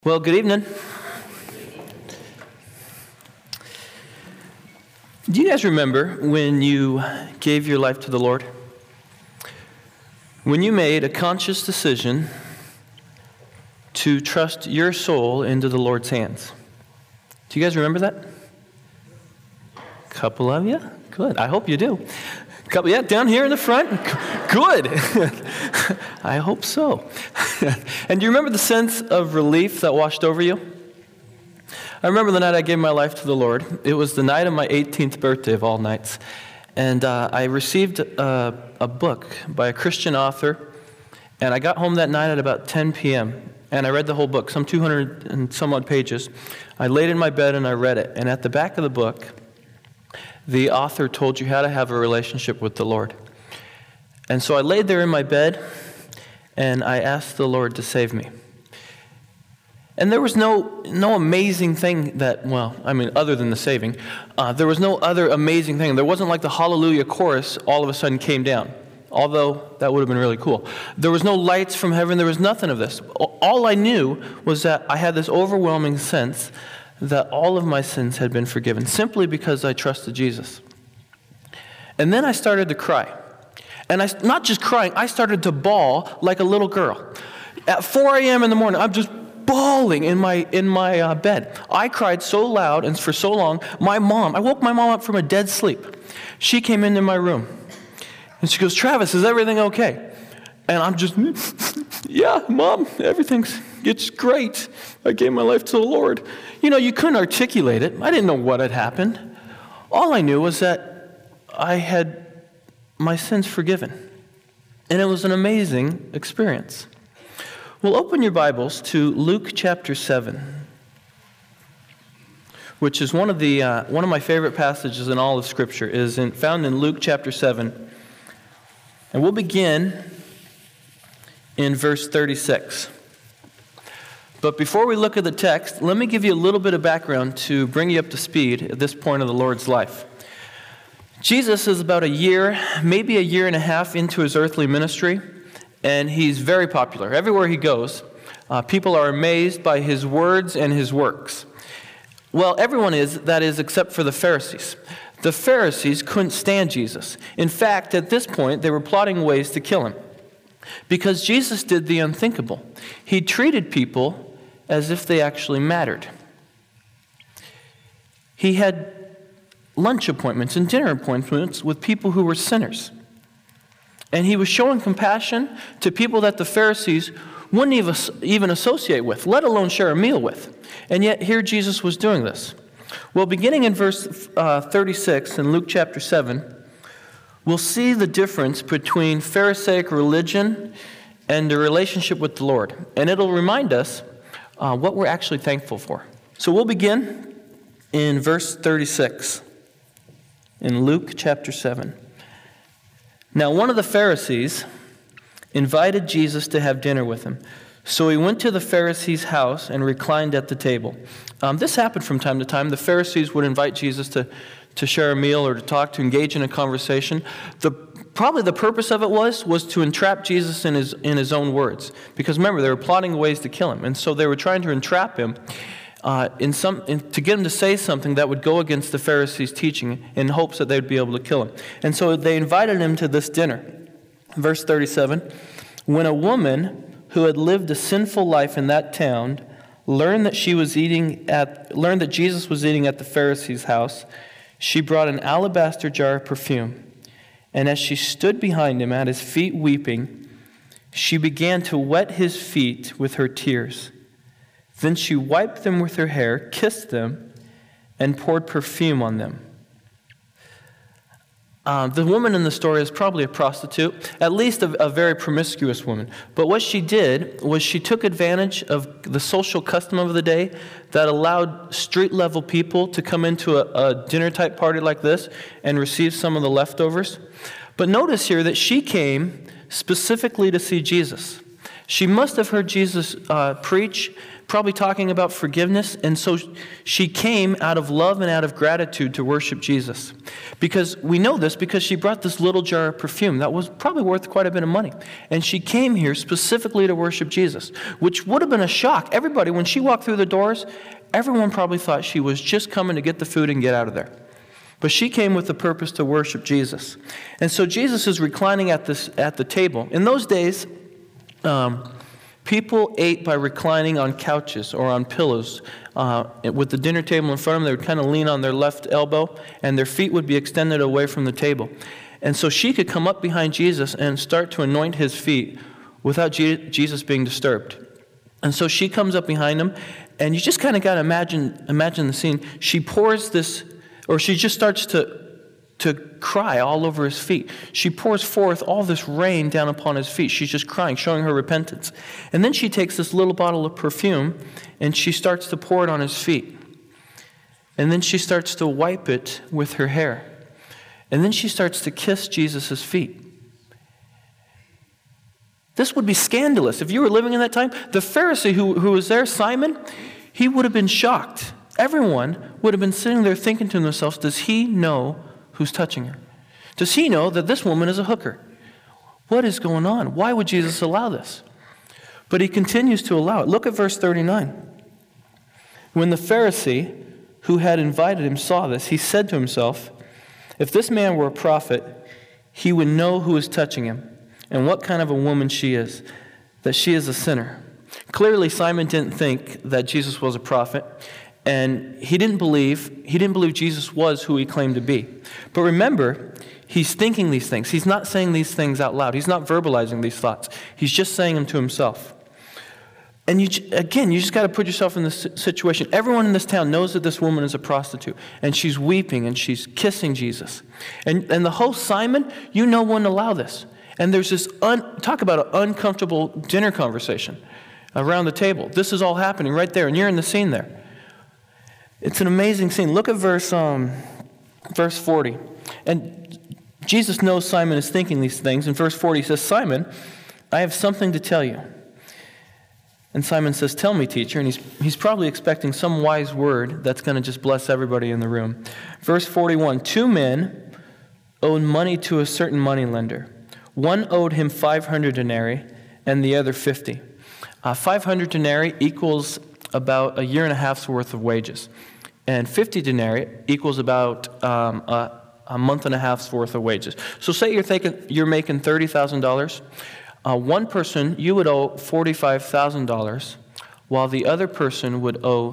Well, good evening. Do you guys remember when you gave your life to the Lord? When you made a conscious decision to trust your soul into the Lord's hands? Do you guys remember that? A couple of you? Good. I hope you do. Couple, yeah, down here in the front. Good. I hope so. And do you remember the sense of relief that washed over you? I remember the night I gave my life to the Lord. It was the night of my 18th birthday of all nights. And I received a book by a Christian author. And I got home that night at about 10 p.m. And I read the whole book, some 200 and some odd pages. I laid in my bed and I read it. And at the back of the book, the author told you how to have a relationship with the Lord. And so I laid there in my bed, and I asked the Lord to save me. And there was no amazing thing that, other than the saving, there was no other amazing thing. There wasn't like the Hallelujah chorus all of a sudden came down, although that would have been really cool. There was no lights from heaven. There was nothing of this. All I knew was that I had this overwhelming sense that all of my sins had been forgiven, simply because I trusted Jesus. And then I started to cry. And not just crying, I started to bawl like a little girl. At 4 a.m. in the morning, I'm just bawling in my bed. I cried so loud and for so long, I woke my mom up from a dead sleep. She came into my room. And she goes, "Travis, is everything okay?" And I'm just, "Yeah, Mom, it's great. I gave my life to the Lord." You couldn't articulate it. I didn't know what had happened. All I knew was that I had my sins forgiven. And it was an amazing experience. Well, open your Bibles to Luke chapter 7, which is one of my favorite passages in all of Scripture, found in Luke chapter 7. And we'll begin in verse 36. But before we look at the text, let me give you a little bit of background to bring you up to speed at this point of the Lord's life. Jesus is about a year, maybe a year and a half into his earthly ministry, and he's very popular. Everywhere he goes, people are amazed by his words and his works. Well, everyone is, that is, except for the Pharisees. The Pharisees couldn't stand Jesus. In fact, at this point, they were plotting ways to kill him, because Jesus did the unthinkable. He treated people as if they actually mattered. He had lunch appointments and dinner appointments with people who were sinners. And he was showing compassion to people that the Pharisees wouldn't even associate with, let alone share a meal with. And yet here Jesus was doing this. Well, beginning in verse 36 in Luke chapter 7, we'll see the difference between Pharisaic religion and the relationship with the Lord. And it'll remind us what we're actually thankful for. So we'll begin in verse 36 in Luke chapter 7. Now one of the Pharisees invited Jesus to have dinner with him. So he went to the Pharisee's house and reclined at the table. This happened from time to time. The Pharisees would invite Jesus to share a meal or to talk, to engage in a conversation. Probably the purpose of it was to entrap Jesus in his own words. Because remember, they were plotting ways to kill him. And so they were trying to entrap him to get him to say something that would go against the Pharisees' teaching in hopes that they'd be able to kill him. And so they invited him to this dinner. Verse 37, when a woman who had lived a sinful life in that town learned that Jesus was eating at the Pharisee's house, she brought an alabaster jar of perfume. And as she stood behind him at his feet weeping, she began to wet his feet with her tears. Then she wiped them with her hair, kissed them, and poured perfume on them. The woman in the story is probably a prostitute, at least a very promiscuous woman. But what she did was she took advantage of the social custom of the day that allowed street-level people to come into a dinner-type party like this and receive some of the leftovers. But notice here that she came specifically to see Jesus. She must have heard Jesus preach probably talking about forgiveness. And so she came out of love and out of gratitude to worship Jesus. Because we know this because she brought this little jar of perfume that was probably worth quite a bit of money. And she came here specifically to worship Jesus, which would have been a shock. Everybody, when she walked through the doors, everyone probably thought she was just coming to get the food and get out of there. But she came with the purpose to worship Jesus. And so Jesus is reclining at the table. In those days, people ate by reclining on couches or on pillows. With the dinner table in front of them, they would kind of lean on their left elbow, and their feet would be extended away from the table. And so she could come up behind Jesus and start to anoint his feet without Jesus being disturbed. And so she comes up behind him, and you just kind of got to imagine the scene. She pours this, or she just starts to cry all over his feet. She pours forth all this rain down upon his feet. She's just crying, showing her repentance. And then she takes this little bottle of perfume and she starts to pour it on his feet. And then she starts to wipe it with her hair. And then she starts to kiss Jesus' feet. This would be scandalous. If you were living in that time, the Pharisee who was there, Simon, he would have been shocked. Everyone would have been sitting there thinking to themselves, does he know who's touching her? Does he know that this woman is a hooker? What is going on? Why would Jesus allow this? But he continues to allow it. Look at verse 39. When the Pharisee who had invited him saw this, he said to himself, if this man were a prophet, he would know who is touching him and what kind of a woman she is, that she is a sinner. Clearly, Simon didn't think that Jesus was a prophet. And he didn't believe Jesus was who he claimed to be. But remember, he's thinking these things. He's not saying these things out loud. He's not verbalizing these thoughts. He's just saying them to himself. And you just got to put yourself in this situation. Everyone in this town knows that this woman is a prostitute. And she's weeping and she's kissing Jesus. And the host, Simon, wouldn't allow this. And there's this, talk about an uncomfortable dinner conversation around the table. This is all happening right there, and you're in the scene there. It's an amazing scene. Look at verse 40. And Jesus knows Simon is thinking these things. In verse 40, he says, Simon, I have something to tell you. And Simon says, tell me, teacher. And he's probably expecting some wise word that's going to just bless everybody in the room. Verse 41, 2 men owed money to a certain moneylender. One owed him 500 denarii and the other 50. 500 denarii equals about a year and a half's worth of wages. And 50 denarii equals about a month and a half's worth of wages. So say you're making $30,000. One person, you would owe $45,000, while the other person would owe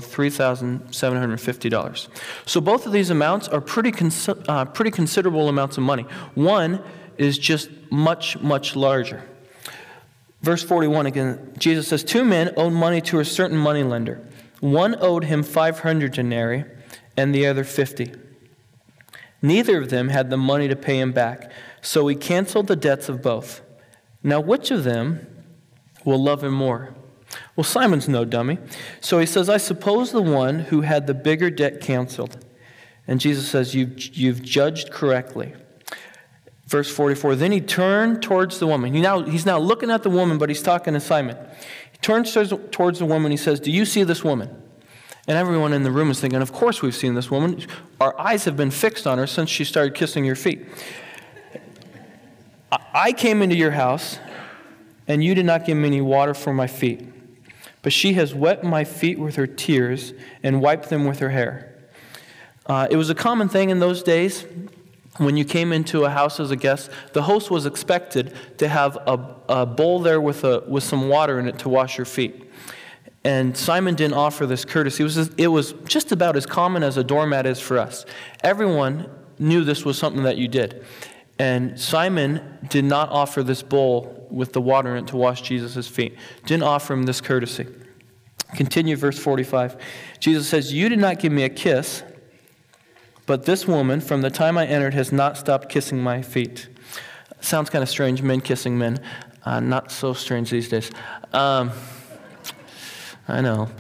$3,750. So both of these amounts are pretty considerable amounts of money. One is just much, much larger. Verse 41 again, Jesus says, 2 men owed money to a certain moneylender. One owed him 500 denarii and the other 50. Neither of them had the money to pay him back, so he canceled the debts of both. Now which of them will love him more? Well, Simon's no dummy. So he says, I suppose the one who had the bigger debt canceled. And Jesus says, you've judged correctly. Verse 44, then he turned towards the woman. He's now looking at the woman, but he's talking to Simon. He turns towards the woman. He says, do you see this woman? And everyone in the room is thinking, of course we've seen this woman. Our eyes have been fixed on her since she started kissing your feet. I came into your house, and you did not give me any water for my feet. But she has wet my feet with her tears and wiped them with her hair. It was a common thing in those days. When you came into a house as a guest, the host was expected to have a bowl there with some water in it to wash your feet. And Simon didn't offer this courtesy. It was just about as common as a doormat is for us. Everyone knew this was something that you did. And Simon did not offer this bowl with the water in it to wash Jesus' feet. Didn't offer him this courtesy. Continue verse 45. Jesus says, you did not give me a kiss, but this woman, from the time I entered, has not stopped kissing my feet. Sounds kind of strange, men kissing men. Not so strange these days. I know.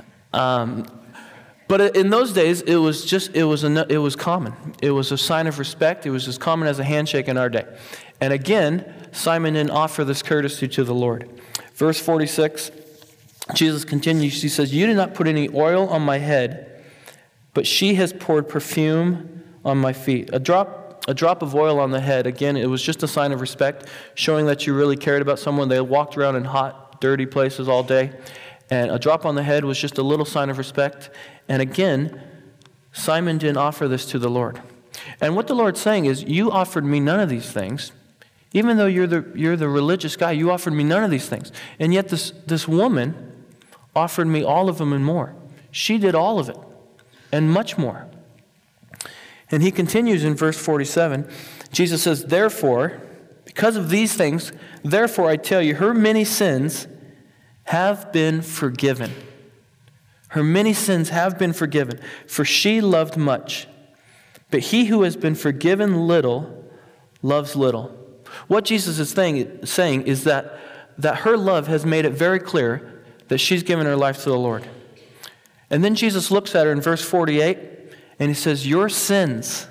But in those days, it was common. It was a sign of respect. It was as common as a handshake in our day. And again, Simon didn't offer this courtesy to the Lord. Verse 46, Jesus continues, he says, "You did not put any oil on my head, but she has poured perfume on my feet." A drop of oil on the head, again, it was just a sign of respect, showing that you really cared about someone. They walked around in hot, dirty places all day, and a drop on the head was just a little sign of respect. And again, Simon didn't offer this to the Lord. And what the Lord's saying is, you offered me none of these things. Even though you're the religious guy, you offered me none of these things. And yet this woman offered me all of them and more. She did all of it and much more. And he continues in verse 47. Jesus says, "Therefore, because of these things, therefore I tell you, her many sins have been forgiven." Her many sins have been forgiven, for she loved much. But he who has been forgiven little loves little. What Jesus is saying is that her love has made it very clear that she's given her life to the Lord. And then Jesus looks at her in verse 48, and he says, "Your sins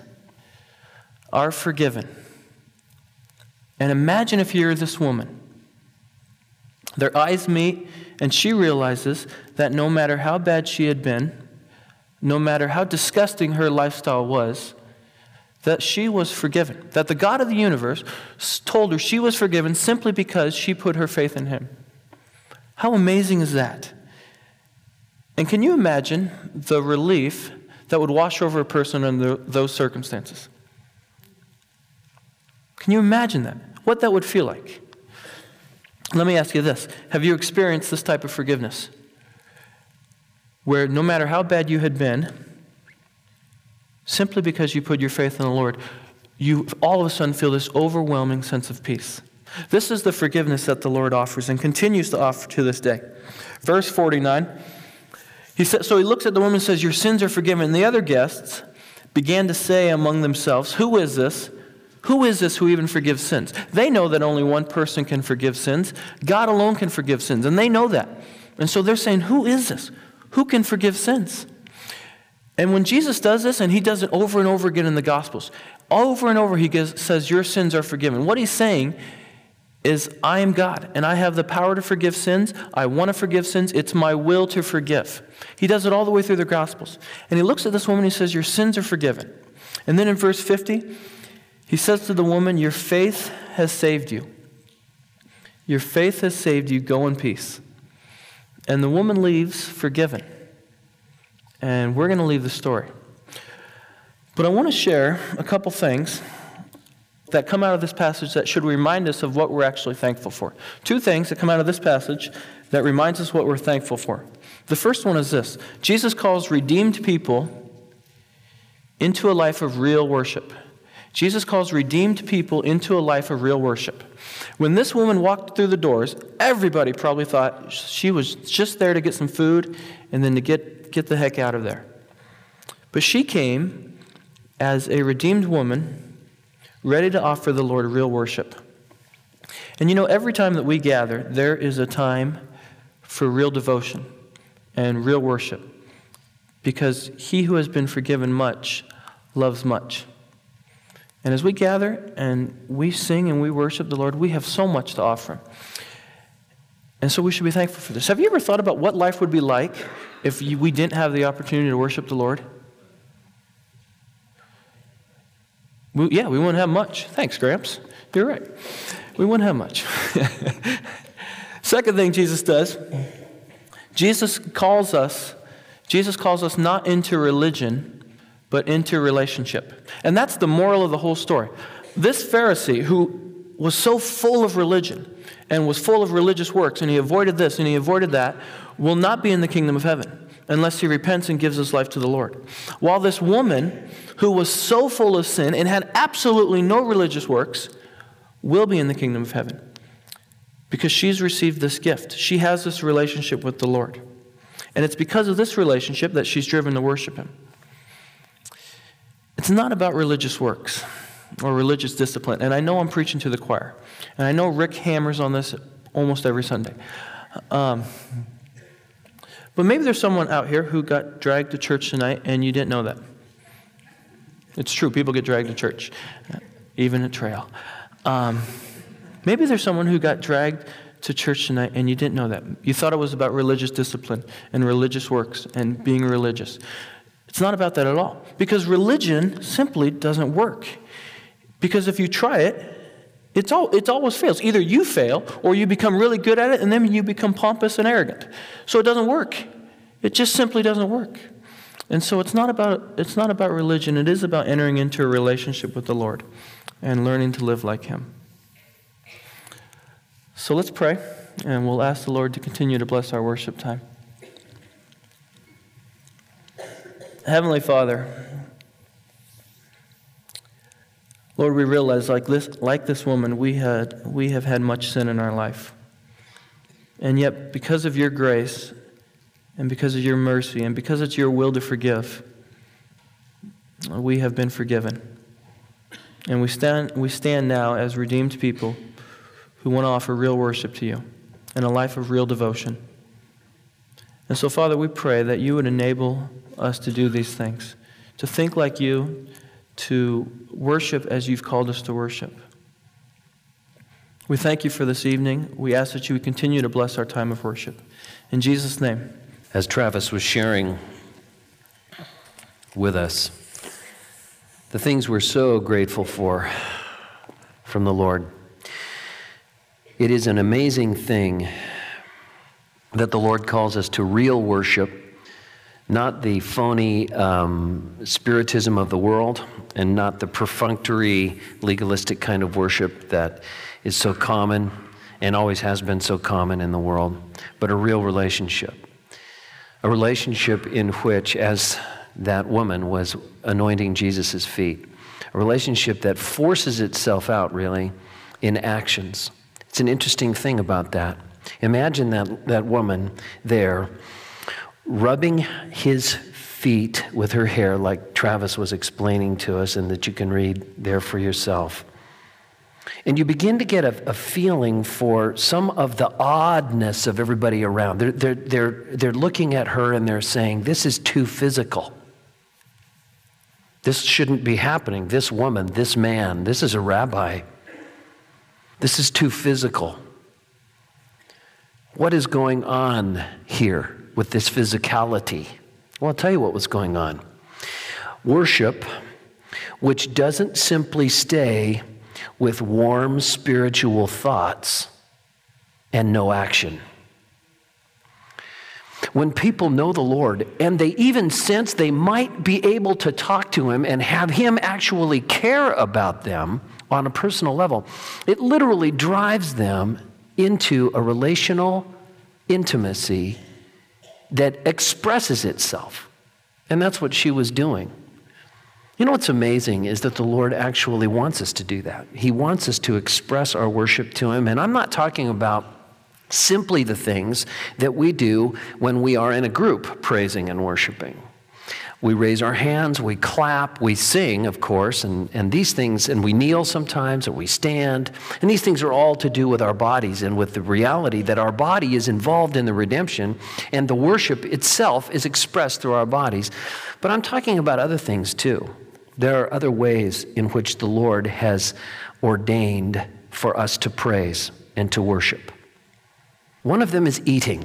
are forgiven." And imagine if you're this woman. Their eyes meet, and she realizes that no matter how bad she had been, no matter how disgusting her lifestyle was, that she was forgiven. That the God of the universe told her she was forgiven simply because she put her faith in him. How amazing is that? And can you imagine the relief that would wash over a person under those circumstances? Can you imagine that? What that would feel like? Let me ask you this. Have you experienced this type of forgiveness? Where no matter how bad you had been, simply because you put your faith in the Lord, you all of a sudden feel this overwhelming sense of peace. This is the forgiveness that the Lord offers and continues to offer to this day. Verse 49, so he looks at the woman and says, "Your sins are forgiven." And the other guests began to say among themselves, "Who is this? Who is this who even forgives sins?" They know that only one person can forgive sins. God alone can forgive sins, and they know that. And so they're saying, "Who is this? Who can forgive sins?" And when Jesus does this, and he does it over and over again in the Gospels, over and over he says, "Your sins are forgiven." What he's saying is, I am God, and I have the power to forgive sins. I want to forgive sins. It's my will to forgive. He does it all the way through the Gospels. And he looks at this woman and he says, "Your sins are forgiven." And then in verse 50, he says to the woman, "Your faith has saved you. Your faith has saved you. Go in peace." And the woman leaves forgiven. And we're going to leave the story. But I want to share a couple things that come out of this passage that should remind us of what we're actually thankful for. Two things that come out of this passage that reminds us what we're thankful for. The first one is this. Jesus calls redeemed people into a life of real worship. Jesus calls redeemed people into a life of real worship. When this woman walked through the doors, everybody probably thought she was just there to get some food and then to get the heck out of there. But she came as a redeemed woman, ready to offer the Lord real worship. And you know, every time that we gather, there is a time for real devotion and real worship. Because he who has been forgiven much loves much. And as we gather and we sing and we worship the Lord, we have so much to offer him. And so we should be thankful for this. Have you ever thought about what life would be like if we didn't have the opportunity to worship the Lord? We wouldn't have much. Thanks, Gramps. You're right. We wouldn't have much. Second thing Jesus does, Jesus calls us not into religion, but into relationship. And that's the moral of the whole story. This Pharisee who was so full of religion and was full of religious works, and he avoided this and he avoided that, will not be in the kingdom of heaven unless he repents and gives his life to the Lord. While this woman who was so full of sin and had absolutely no religious works will be in the kingdom of heaven because she's received this gift. She has this relationship with the Lord. And it's because of this relationship that she's driven to worship him. It's not about religious works or religious discipline. And I know I'm preaching to the choir. And I know Rick hammers on this almost every Sunday. But maybe there's someone out here who got dragged to church tonight and you didn't know that. It's true, people get dragged to church, even at Trail. Maybe there's someone who got dragged to church tonight and you didn't know that. You thought it was about religious discipline and religious works and being religious. It's not about that at all. Because religion simply doesn't work. Because if you try it, it always fails. Either you fail or you become really good at it and then you become pompous and arrogant. So it doesn't work. It just simply doesn't work. And so it's not about religion. It is about entering into a relationship with the Lord and learning to live like Him. So let's pray, and we'll ask the Lord to continue to bless our worship time. Heavenly Father, Lord, we realize like this woman, we have had much sin in our life. And yet, because of your grace, and because of your mercy, and because it's your will to forgive, we have been forgiven. And we stand now as redeemed people who want to offer real worship to you and a life of real devotion. And so, Father, we pray that you would enable us to do these things, to think like you, to worship as you've called us to worship. We thank you for this evening. We ask that you would continue to bless our time of worship. In Jesus' name. As Travis was sharing with us, the things we're so grateful for from the Lord, it is an amazing thing that the Lord calls us to real worship, not the phony spiritism of the world and not the perfunctory, legalistic kind of worship that is so common and always has been so common in the world, but a real relationship. A relationship in which, as that woman was anointing Jesus' feet, a relationship that forces itself out, really, in actions. It's an interesting thing about that. Imagine that woman there rubbing his feet with her hair, like Travis was explaining to us and that you can read there for yourself. And you begin to get a feeling for some of the oddness of everybody around. They're looking at her and they're saying, this is too physical. This shouldn't be happening. This woman, this man, this is a rabbi. This is too physical. What is going on here with this physicality? Well, I'll tell you what was going on. Worship, which doesn't simply stay with warm spiritual thoughts and no action. When people know the Lord and they even sense they might be able to talk to Him and have Him actually care about them on a personal level, it literally drives them into a relational intimacy that expresses itself. And that's what she was doing. You know what's amazing is that the Lord actually wants us to do that. He wants us to express our worship to Him. And I'm not talking about simply the things that we do when we are in a group praising and worshiping. We raise our hands, we clap, we sing, of course, and these things, and we kneel sometimes, or we stand. And these things are all to do with our bodies and with the reality that our body is involved in the redemption, and the worship itself is expressed through our bodies. But I'm talking about other things too. There are other ways in which the Lord has ordained for us to praise and to worship. One of them is eating.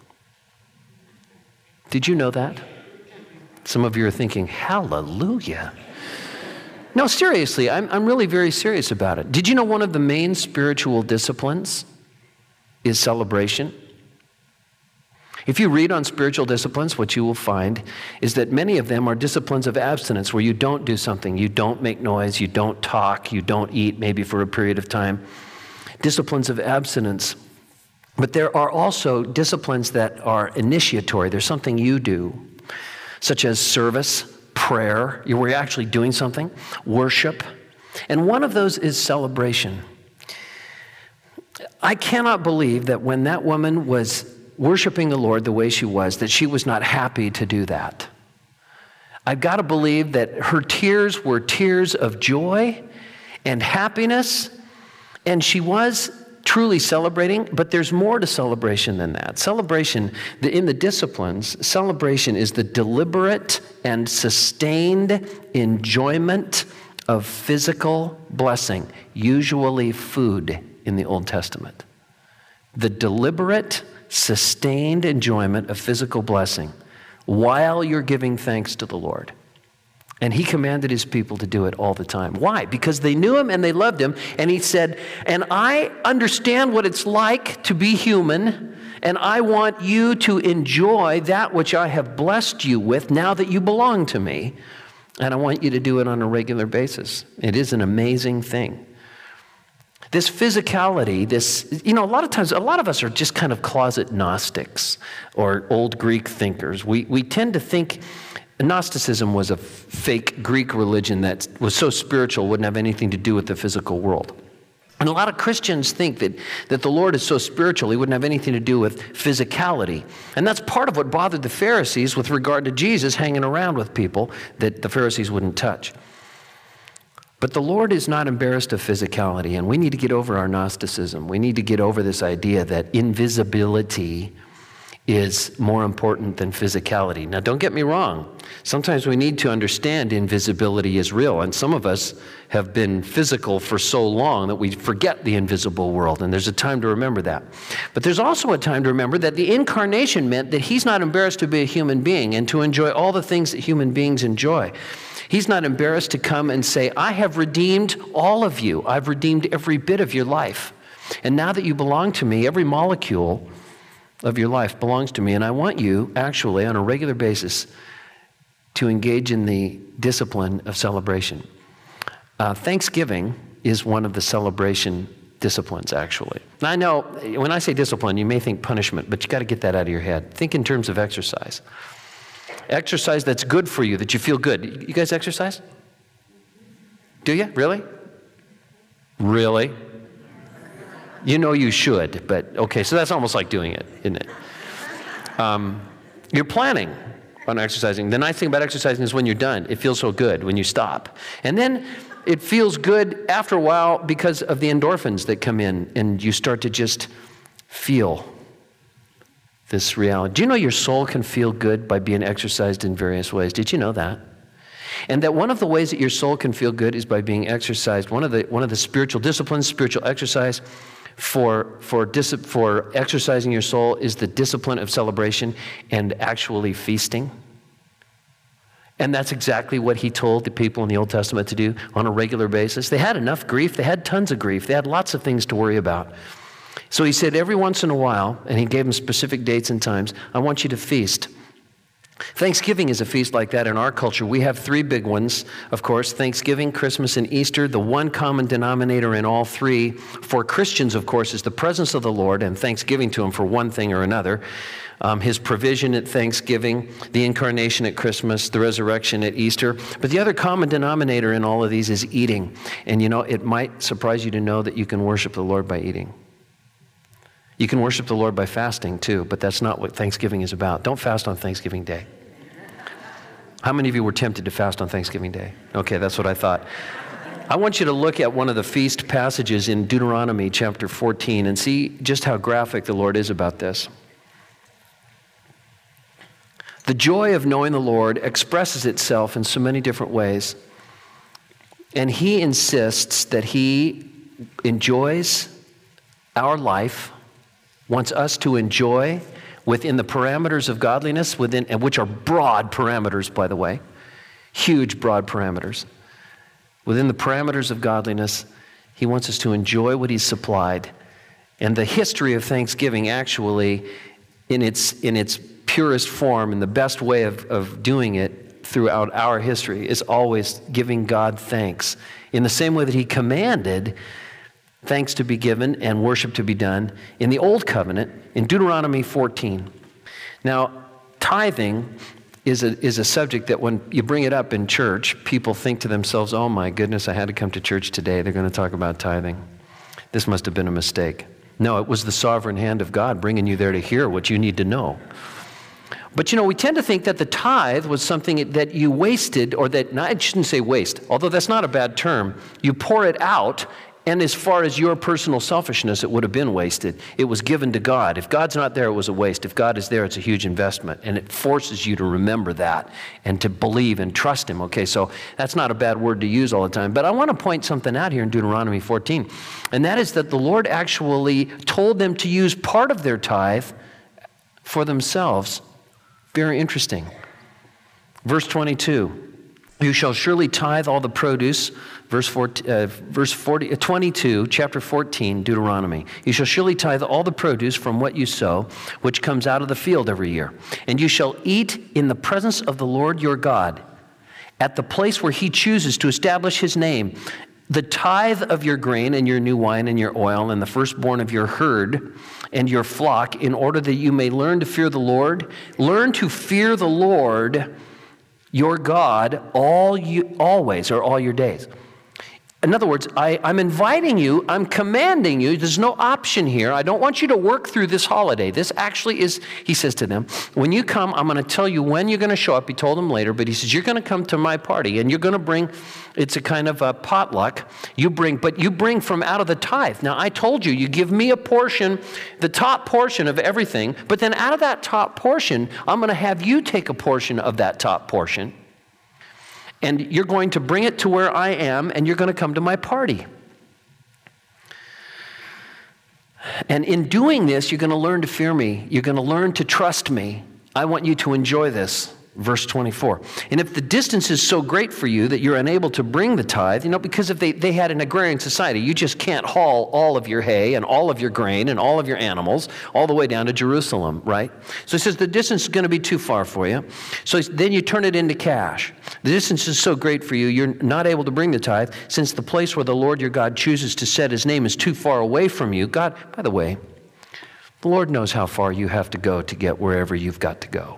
Did you know that? Some of you are thinking, hallelujah. No, seriously, I'm really very serious about it. Did you know one of the main spiritual disciplines is celebration? If you read on spiritual disciplines, what you will find is that many of them are disciplines of abstinence, where you don't do something, you don't make noise, you don't talk, you don't eat, maybe for a period of time. Disciplines of abstinence. But there are also disciplines that are initiatory. There's something you do, such as service, prayer, where you're actually doing something, worship. And one of those is celebration. I cannot believe that when that woman was worshiping the Lord the way she was, that she was not happy to do that. I've got to believe that her tears were tears of joy and happiness, and she was truly celebrating, but there's more to celebration than that. Celebration, in the disciplines, celebration is the deliberate and sustained enjoyment of physical blessing, usually food in the Old Testament. the deliberate, sustained enjoyment of physical blessing while you're giving thanks to the Lord. And he commanded his people to do it all the time. Why? Because they knew him and they loved him. And he said, and I understand what it's like to be human, and I want you to enjoy that which I have blessed you with now that you belong to me. And I want you to do it on a regular basis. It is an amazing thing. This physicality, a lot of times, a lot of us are just kind of closet Gnostics or old Greek thinkers. We tend to think Gnosticism was a fake Greek religion that was so spiritual, wouldn't have anything to do with the physical world. And a lot of Christians think that the Lord is so spiritual, he wouldn't have anything to do with physicality. And that's part of what bothered the Pharisees with regard to Jesus hanging around with people that the Pharisees wouldn't touch. But the Lord is not embarrassed of physicality, and we need to get over our Gnosticism. We need to get over this idea that invisibility is more important than physicality. Now, don't get me wrong. Sometimes we need to understand invisibility is real, and some of us have been physical for so long that we forget the invisible world, and there's a time to remember that. But there's also a time to remember that the incarnation meant that he's not embarrassed to be a human being and to enjoy all the things that human beings enjoy. He's not embarrassed to come and say, I have redeemed all of you. I've redeemed every bit of your life. And now that you belong to me, every molecule of your life belongs to me. And I want you, actually, on a regular basis, to engage in the discipline of celebration. Thanksgiving is one of the celebration disciplines, actually. Now, I know, when I say discipline, you may think punishment, but you got to get that out of your head. Think in terms of exercise. Exercise that's good for you, that you feel good. You guys exercise? Do you? Really? Really? You know you should, but okay, so that's almost like doing it, isn't it? You're planning on exercising. The nice thing about exercising is when you're done, it feels so good when you stop. And then it feels good after a while because of the endorphins that come in, and you start to just feel this reality. Do you know your soul can feel good by being exercised in various ways? Did you know that? And that one of the ways that your soul can feel good is by being exercised. One of the spiritual disciplines, spiritual exercise for exercising your soul is the discipline of celebration and actually feasting. And that's exactly what he told the people in the Old Testament to do on a regular basis. They had enough grief. They had tons of grief. They had lots of things to worry about. So he said every once in a while, and he gave them specific dates and times, I want you to feast. Thanksgiving is a feast like that in our culture. We have three big ones, of course, Thanksgiving, Christmas, and Easter. The one common denominator in all three for Christians, of course, is the presence of the Lord and thanksgiving to him for one thing or another. His provision at Thanksgiving, the incarnation at Christmas, the resurrection at Easter. But the other common denominator in all of these is eating. And you know, it might surprise you to know that you can worship the Lord by eating. You can worship the Lord by fasting too, but that's not what Thanksgiving is about. Don't fast on Thanksgiving Day. How many of you were tempted to fast on Thanksgiving Day? Okay, that's what I thought. I want you to look at one of the feast passages in Deuteronomy chapter 14 and see just how graphic the Lord is about this. The joy of knowing the Lord expresses itself in so many different ways, and he insists that he enjoys our life, wants us to enjoy within the parameters of godliness, and which are broad parameters, by the way, huge broad parameters. Within the parameters of godliness, he wants us to enjoy what he's supplied. And the history of Thanksgiving, actually, in its purest form, and the best way of doing it throughout our history, is always giving God thanks. In the same way that he commanded thanks to be given and worship to be done in the Old Covenant in Deuteronomy 14. Now, tithing is a subject that when you bring it up in church, people think to themselves, oh my goodness, I had to come to church today. They're going to talk about tithing. This must have been a mistake. No, it was the sovereign hand of God bringing you there to hear what you need to know. But you know, we tend to think that the tithe was something that you wasted, or that, no, I shouldn't say waste, although that's not a bad term. You pour it out And as far as your personal selfishness, it would have been wasted. It was given to God. If God's not there, it was a waste. If God is there, it's a huge investment. And it forces you to remember that and to believe and trust him. Okay, so that's not a bad word to use all the time. But I want to point something out here in Deuteronomy 14. And that is that the Lord actually told them to use part of their tithe for themselves. Very interesting. Verse 22. You shall surely tithe all the produce, verse 22, chapter 14, Deuteronomy. You shall surely tithe all the produce from what you sow, which comes out of the field every year. And you shall eat in the presence of the Lord your God, at the place where he chooses to establish his name, the tithe of your grain and your new wine and your oil and the firstborn of your herd and your flock, in order that you may learn to fear the Lord. Learn to fear the Lord your God always, or all your days. In other words, I'm inviting you, I'm commanding you, there's no option here. I don't want you to work through this holiday. This actually is, he says to them, when you come, I'm going to tell you when you're going to show up. He told them later, but he says, you're going to come to my party, and you're going to bring, it's a kind of a potluck. But you bring from out of the tithe. Now, I told you, you give me a portion, the top portion of everything, but then out of that top portion, I'm going to have you take a portion of that top portion. And you're going to bring it to where I am, and you're going to come to my party. And in doing this, you're going to learn to fear me. You're going to learn to trust me. I want you to enjoy this. Verse 24. And if the distance is so great for you that you're unable to bring the tithe, because if they had an agrarian society, you just can't haul all of your hay and all of your grain and all of your animals all the way down to Jerusalem, right? So he says the distance is going to be too far for you. So then you turn it into cash. The distance is so great for you, you're not able to bring the tithe, since the place where the Lord your God chooses to set his name is too far away from you. God, by the way, the Lord knows how far you have to go to get wherever you've got to go.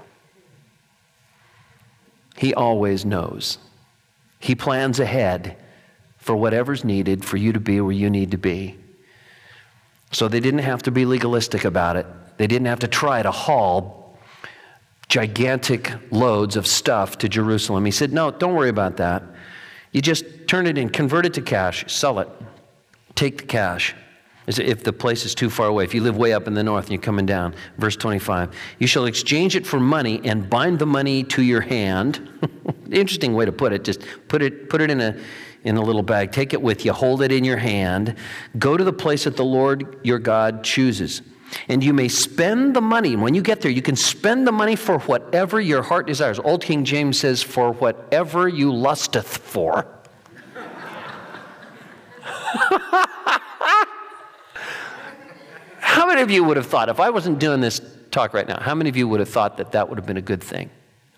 He always knows. He plans ahead for whatever's needed for you to be where you need to be. So they didn't have to be legalistic about it. They didn't have to try to haul gigantic loads of stuff to Jerusalem. He said, no, don't worry about that. You just turn it in, convert it to cash, sell it. Take the cash. If the place is too far away, if you live way up in the north and you're coming down. Verse 25, you shall exchange it for money and bind the money to your hand. Interesting way to put it. Just put it in a little bag. Take it with you. Hold it in your hand. Go to the place that the Lord your God chooses. And you may spend the money. And when you get there, you can spend the money for whatever your heart desires. Old King James says, for whatever you lusteth for. How many of you would have thought, if I wasn't doing this talk right now, how many of you would have thought that that would have been a good thing?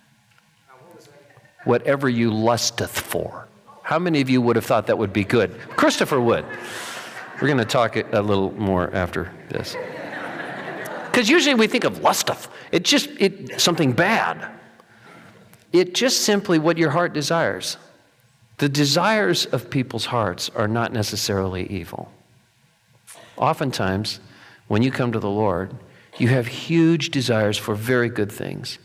Whatever you lusteth for. How many of you would have thought that would be good? Christopher would. We're going to talk a little more after this. Because usually we think of lusteth. It's something bad. It's just simply what your heart desires. The desires of people's hearts are not necessarily evil. Oftentimes, when you come to the Lord, you have huge desires for very good things.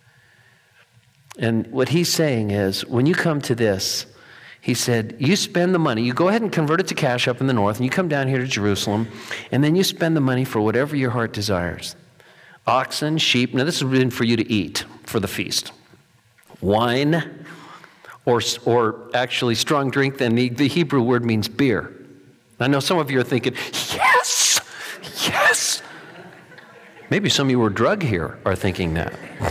And what he's saying is, when you come to this, he said, you spend the money, you go ahead and convert it to cash up in the north, and you come down here to Jerusalem, and then you spend the money for whatever your heart desires. Oxen, sheep, now this is written for you to eat for the feast. Wine, or actually strong drink, then the Hebrew word means beer. I know some of you are thinking, yes! Maybe some of you who are drug here are thinking that.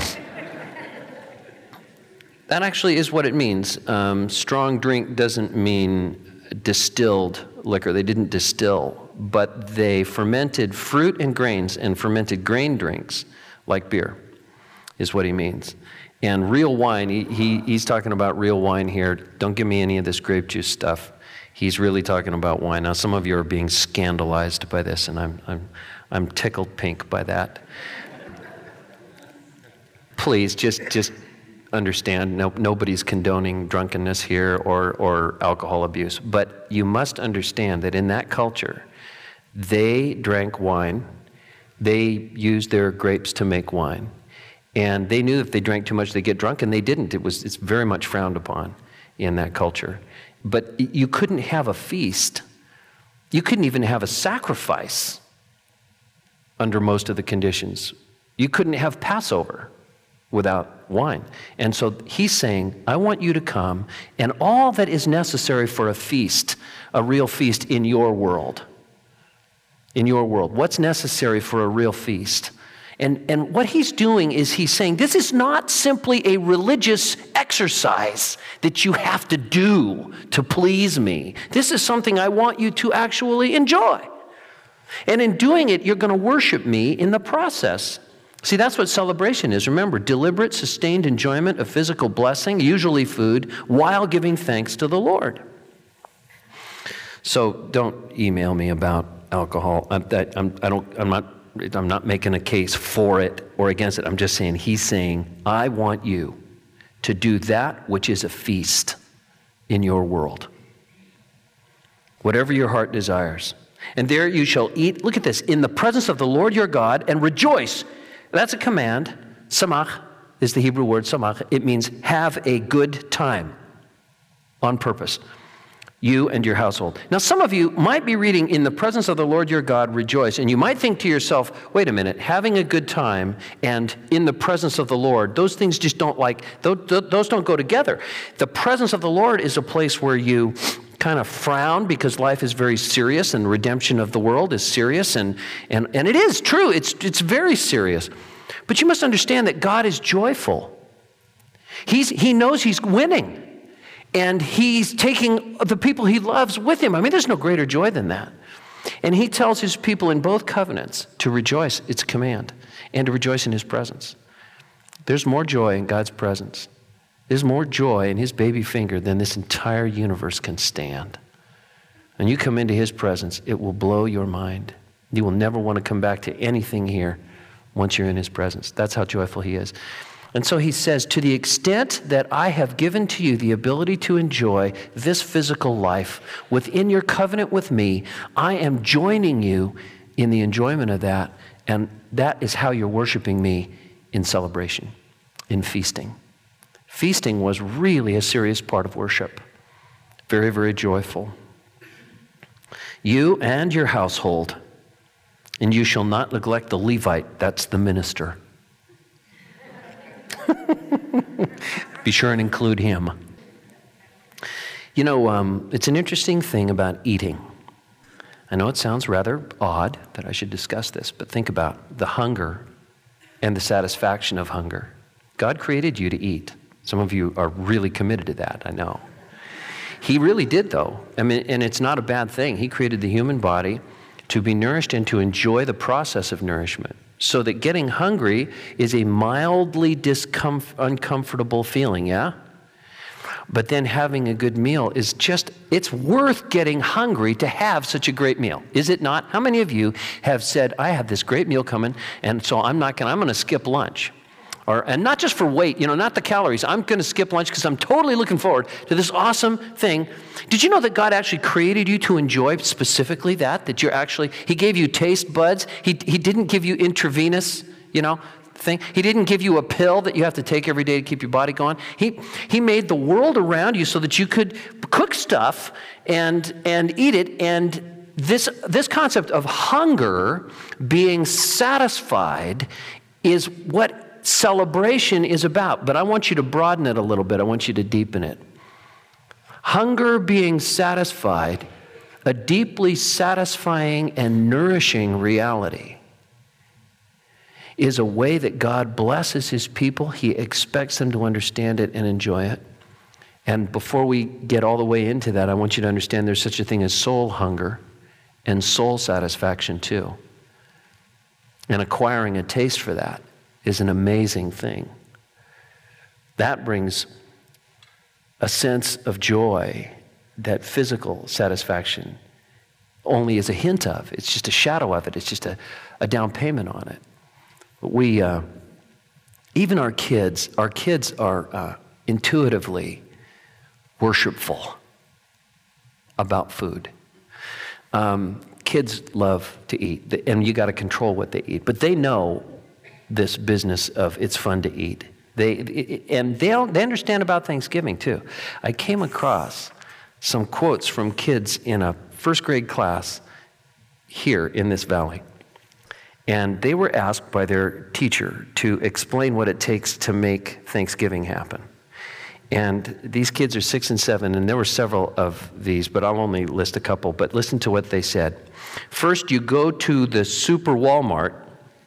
That actually is what it means. Strong drink doesn't mean distilled liquor. They didn't distill, but they fermented fruit and grains and fermented grain drinks like beer is what he means. And real wine, he's talking about real wine here. Don't give me any of this grape juice stuff. He's really talking about wine. Now, some of you are being scandalized by this, and I'm tickled pink by that. Please, just understand, nobody's condoning drunkenness here or alcohol abuse. But you must understand that in that culture, they drank wine. They used their grapes to make wine. And they knew if they drank too much, they'd get drunk, and they didn't. It's very much frowned upon in that culture. But you couldn't have a feast You couldn't even have a sacrifice under most of the conditions. You couldn't have Passover without wine. And so he's saying, I want you to come, and all that is necessary for a feast, a real feast in your world. In your world. What's necessary for a real feast? And what he's doing is he's saying, this is not simply a religious exercise that you have to do to please me. This is something I want you to actually enjoy. And in doing it, you're going to worship me in the process. See, that's what celebration is. Remember, deliberate, sustained enjoyment of physical blessing, usually food, while giving thanks to the Lord. So don't email me about alcohol. I'm not making a case for it or against it. I'm just saying, he's saying, I want you to do that which is a feast in your world. Whatever your heart desires. And there you shall eat, look at this, in the presence of the Lord your God, and rejoice. That's a command. Samach is the Hebrew word, samach. It means have a good time on purpose. You and your household. Now, some of you might be reading, in the presence of the Lord your God, rejoice. And you might think to yourself, wait a minute, having a good time and in the presence of the Lord, those things just don't those don't go together. The presence of the Lord is a place where you kind of frown because life is very serious and redemption of the world is serious. And it is true. It's very serious. But you must understand that God is joyful. He knows he's winning. And he's taking the people he loves with him. I mean, there's no greater joy than that. And he tells his people in both covenants to rejoice, it's a command, and to rejoice in his presence. There's more joy in God's presence. There's more joy in his baby finger than this entire universe can stand. And you come into his presence, it will blow your mind. You will never want to come back to anything here once you're in his presence. That's how joyful he is. And so he says, to the extent that I have given to you the ability to enjoy this physical life within your covenant with me, I am joining you in the enjoyment of that. And that is how you're worshiping me in celebration, in feasting. Feasting was really a serious part of worship. Very, very joyful. You and your household, and you shall not neglect the Levite, that's the minister. Be sure and include him. You know, it's an interesting thing about eating. I know it sounds rather odd that I should discuss this, but think about the hunger and the satisfaction of hunger. God created you to eat. Some of you are really committed to that, I know. He really did, though. I mean, and it's not a bad thing. He created the human body to be nourished and to enjoy the process of nourishment. So that getting hungry is a mildly uncomfortable feeling, yeah? But then having a good meal is it's worth getting hungry to have such a great meal. Is it not? How many of you have said, I have this great meal coming, and so I'm going to skip lunch? And not just for weight, not the calories. I'm going to skip lunch because I'm totally looking forward to this awesome thing. Did you know that God actually created you to enjoy specifically that he gave you taste buds. He didn't give you intravenous, thing. He didn't give you a pill that you have to take every day to keep your body going. He made the world around you so that you could cook stuff and eat it. And this concept of hunger being satisfied is what celebration is about, but I want you to broaden it a little bit. I want you to deepen it. Hunger being satisfied, a deeply satisfying and nourishing reality, is a way that God blesses his people. He expects them to understand it and enjoy it. And before we get all the way into that, I want you to understand there's such a thing as soul hunger and soul satisfaction too. And acquiring a taste for that is an amazing thing. That brings a sense of joy that physical satisfaction only is a hint of. It's just a shadow of it. It's just a down payment on it. But even our kids are intuitively worshipful about food. Kids love to eat, and you got to control what they eat. But they know this business of it's fun to eat. They understand about Thanksgiving too. I came across some quotes from kids in a first grade class here in this valley. And they were asked by their teacher to explain what it takes to make Thanksgiving happen. And these kids are 6 and 7, and there were several of these, but I'll only list a couple. But listen to what they said. First, you go to the Super Walmart,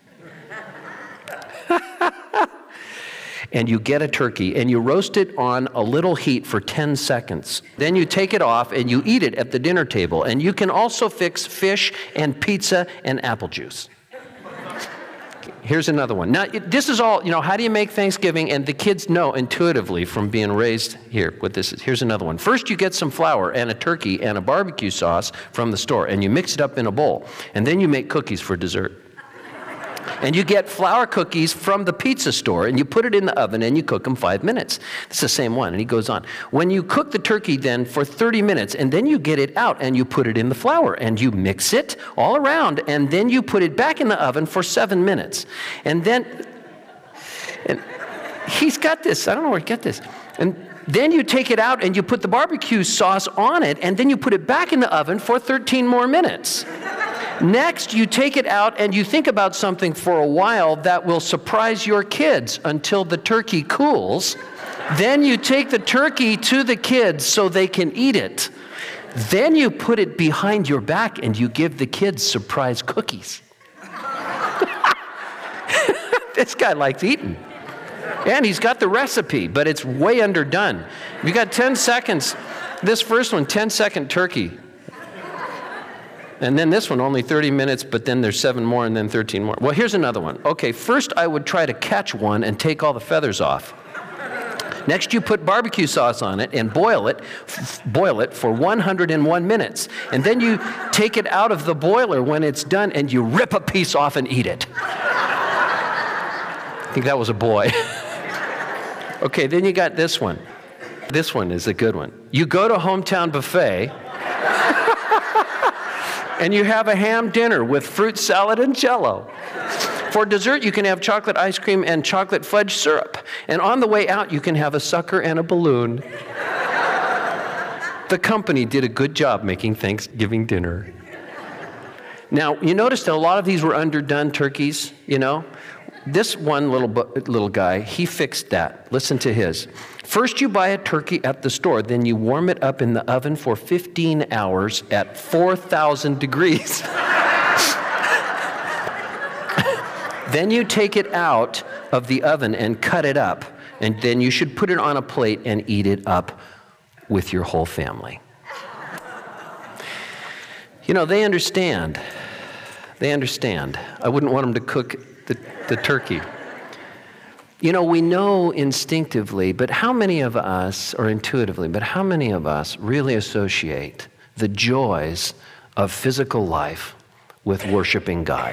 and you get a turkey, and you roast it on a little heat for 10 seconds. Then you take it off, and you eat it at the dinner table. And you can also fix fish and pizza and apple juice. Here's another one. Now, this is all, how do you make Thanksgiving? And the kids know intuitively from being raised here what this is. Here's another one. First, you get some flour and a turkey and a barbecue sauce from the store, and you mix it up in a bowl. And then you make cookies for dessert. And you get flour cookies from the pizza store, and you put it in the oven, and you cook them 5 minutes. It's the same one, and he goes on. When you cook the turkey then for 30 minutes, and then you get it out, and you put it in the flour, and you mix it all around, and then you put it back in the oven for 7 minutes. And he's got this. I don't know where he got this. And then you take it out, and you put the barbecue sauce on it, and then you put it back in the oven for 13 more minutes. Next, you take it out and you think about something for a while that will surprise your kids until the turkey cools. Then you take the turkey to the kids so they can eat it. Then you put it behind your back and you give the kids surprise cookies. This guy likes eating. And he's got the recipe, but it's way underdone. You got 10 seconds. This first one, 10-second turkey. And then this one, only 30 minutes, but then there's 7 more and then 13 more. Well, here's another one. Okay, first I would try to catch one and take all the feathers off. Next, you put barbecue sauce on it and boil it for 101 minutes. And then you take it out of the boiler when it's done and you rip a piece off and eat it. I think that was a boy. Okay, then you got this one. This one is a good one. You go to Hometown Buffet, and you have a ham dinner with fruit salad and Jell-O. For dessert, you can have chocolate ice cream and chocolate fudge syrup. And on the way out, you can have a sucker and a balloon. The company did a good job making Thanksgiving dinner. Now, you notice that a lot of these were underdone turkeys, This one little guy, he fixed that. Listen to his. First, you buy a turkey at the store, then you warm it up in the oven for 15 hours at 4,000 degrees. Then you take it out of the oven and cut it up, and then you should put it on a plate and eat it up with your whole family. They understand. They understand. I wouldn't want them to cook the turkey. We know instinctively, but how many of us, or intuitively, but how many of us really associate the joys of physical life with worshiping God?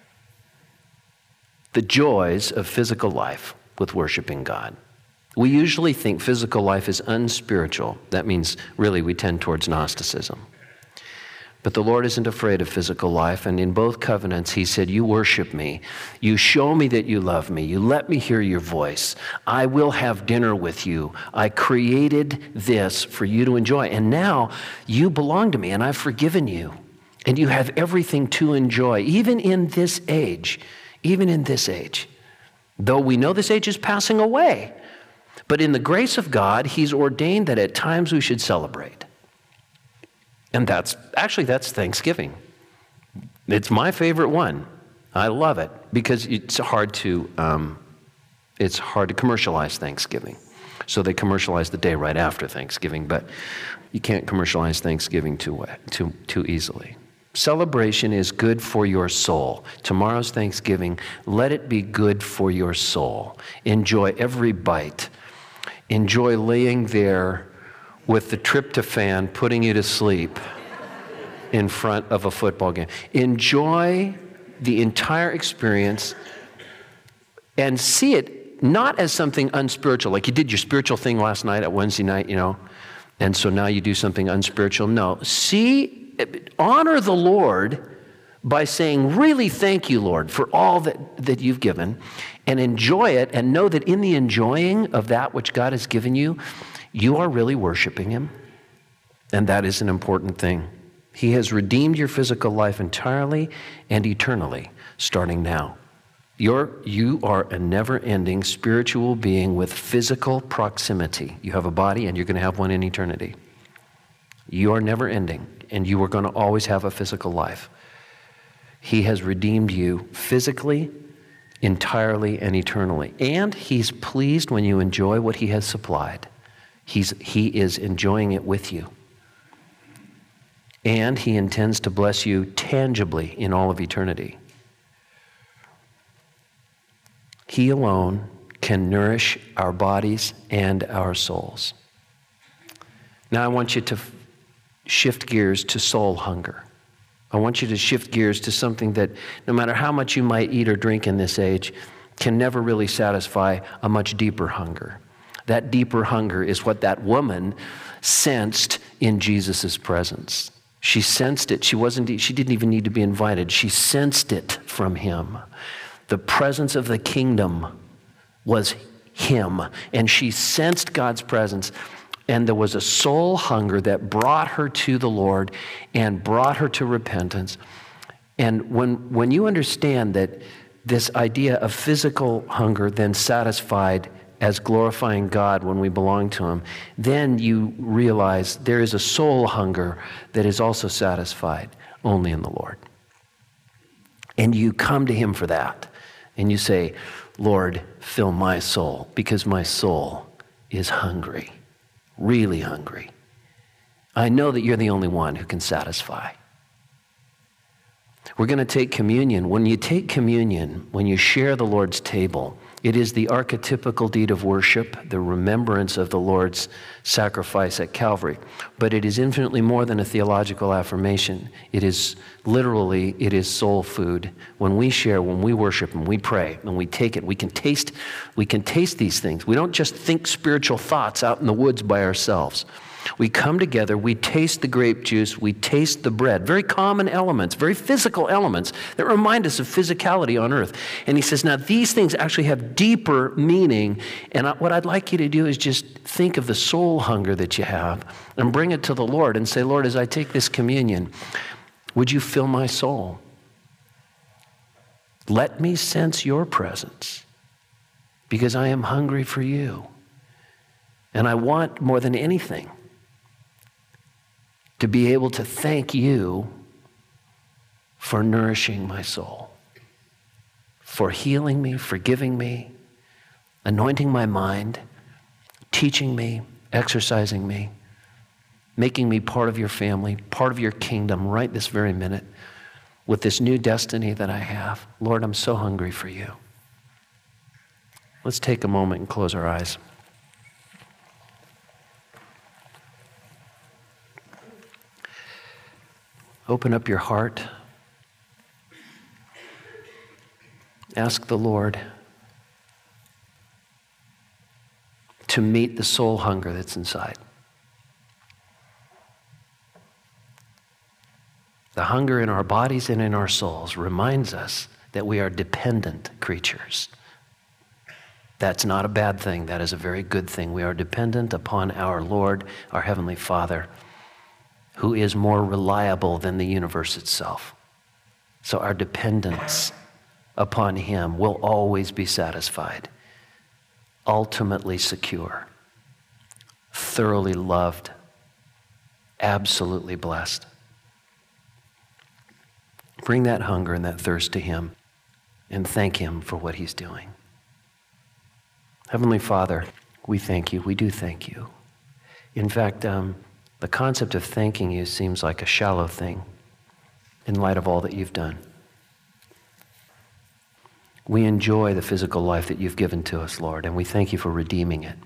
The joys of physical life with worshiping God. We usually think physical life is unspiritual. That means really we tend towards Gnosticism. But the Lord isn't afraid of physical life, and in both covenants he said, you worship me, you show me that you love me, you let me hear your voice, I will have dinner with you, I created this for you to enjoy, and now you belong to me, and I've forgiven you, and you have everything to enjoy, even in this age, though we know this age is passing away, but in the grace of God, he's ordained that at times we should celebrate. And that's Thanksgiving. It's my favorite one. I love it because it's hard to commercialize Thanksgiving. So they commercialize the day right after Thanksgiving, but you can't commercialize Thanksgiving too easily. Celebration is good for your soul. Tomorrow's Thanksgiving. Let it be good for your soul. Enjoy every bite. Enjoy laying there with the tryptophan putting you to sleep in front of a football game. Enjoy the entire experience and see it not as something unspiritual, like you did your spiritual thing last night at Wednesday night, and so now you do something unspiritual. No, honor the Lord by saying, really thank you, Lord, for all that you've given, and enjoy it, and know that in the enjoying of that which God has given you, you are really worshiping him. And that is an important thing. He has redeemed your physical life entirely and eternally, starting now. You are a never-ending spiritual being with physical proximity. You have a body, and you're going to have one in eternity. You are never-ending, and you are going to always have a physical life. He has redeemed you physically, entirely, and eternally. And he's pleased when you enjoy what he has supplied. He is enjoying it with you. And he intends to bless you tangibly in all of eternity. He alone can nourish our bodies and our souls. Now I want you to shift gears to soul hunger. I want you to shift gears to something that, no matter how much you might eat or drink in this age, can never really satisfy a much deeper hunger. That deeper hunger is what that woman sensed in Jesus' presence. She sensed it. She didn't even need to be invited. She sensed it from him. The presence of the kingdom was him, and she sensed God's presence. And there was a soul hunger that brought her to the Lord and brought her to repentance. And when you understand that this idea of physical hunger then satisfied as glorifying God when we belong to him, then you realize there is a soul hunger that is also satisfied only in the Lord. And you come to him for that. And you say, Lord, fill my soul, because my soul is hungry. Really hungry. I know that you're the only one who can satisfy. We're going to take communion. When you take communion, when you share the Lord's table, it is the archetypical deed of worship, the remembrance of the Lord's sacrifice at Calvary. But it is infinitely more than a theological affirmation. It is soul food. When we share, when we worship, and we pray, and we take it, we can taste these things. We don't just think spiritual thoughts out in the woods by ourselves. We come together, we taste the grape juice, we taste the bread. Very common elements, very physical elements that remind us of physicality on earth. And he says, now these things actually have deeper meaning. And what I'd like you to do is just think of the soul hunger that you have and bring it to the Lord and say, Lord, as I take this communion, would you fill my soul? Let me sense your presence, because I am hungry for you. And I want more than anything to be able to thank you for nourishing my soul, for healing me, forgiving me, anointing my mind, teaching me, exercising me, making me part of your family, part of your kingdom right this very minute with this new destiny that I have. Lord, I'm so hungry for you. Let's take a moment and close our eyes. Open up your heart. Ask the Lord to meet the soul hunger that's inside. The hunger in our bodies and in our souls reminds us that we are dependent creatures. That's not a bad thing. That is a very good thing. We are dependent upon our Lord, our Heavenly Father, who is more reliable than the universe itself. So our dependence upon him will always be satisfied, ultimately secure, thoroughly loved, absolutely blessed. Bring that hunger and that thirst to him and thank him for what he's doing. Heavenly Father, we thank you. We do thank you. In fact, the concept of thanking you seems like a shallow thing in light of all that you've done. We enjoy the physical life that you've given to us, Lord, and we thank you for redeeming it.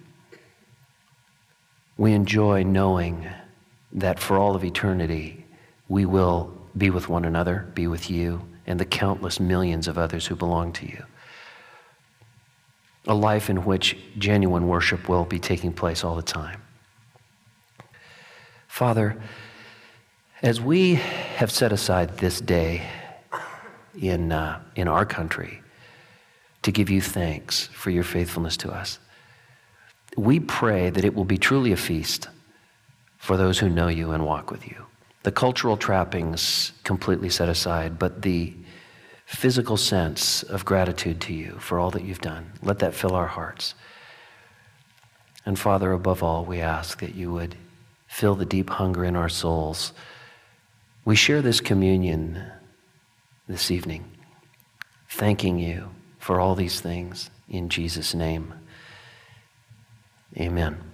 We enjoy knowing that for all of eternity, we will be with one another, be with you, and the countless millions of others who belong to you. A life in which genuine worship will be taking place all the time. Father, as we have set aside this day in our country to give you thanks for your faithfulness to us, we pray that it will be truly a feast for those who know you and walk with you. the cultural trappings completely set aside, but the physical sense of gratitude to you for all that you've done. Let that fill our hearts. And Father, above all, we ask that you would fill the deep hunger in our souls. We share this communion this evening, thanking you for all these things in Jesus' name. Amen.